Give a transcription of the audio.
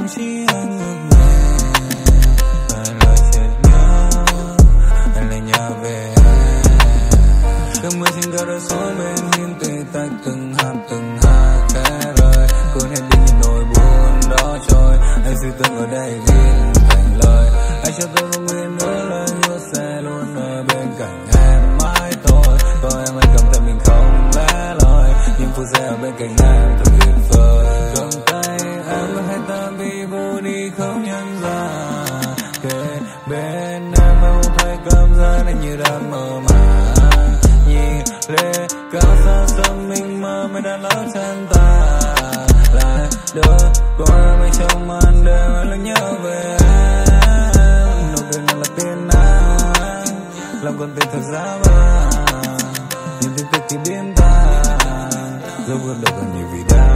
lòng chỉ anh ngược nghề. Vài lời chợt nhớ anh lại nhớ về cơn mưa trên cao đã xuống bên hiên tươi tách từng hạt khẽ rơi cuốn hết đi những nỗi buồn đó trôi. Anh suy tưởng ở đây viết thành lời anh cho tôi không nguyện nữa lời hứa sẽ luôn ở bên cạnh em mãi thôi. Có em anh cảm thấy mình không lẽ loi nhưng phút giây ở bên cạnh em thật tuyệt vời. Cầm tay em và hai ta bị vô đi không nhận ra kề bên em không thấy cảm giác này như đang mơ màng. Nhìn lệ cao xa xăm mình mơ mới đã lỡ chân ta lại đưa qua mấy trong màn đêm anh lại nhớ về em. Nụ cười nào là tên anh làm con tim thật giá vàng nhưng tin tức thì biến ta dẫu cuộc đời còn nhiều vì đã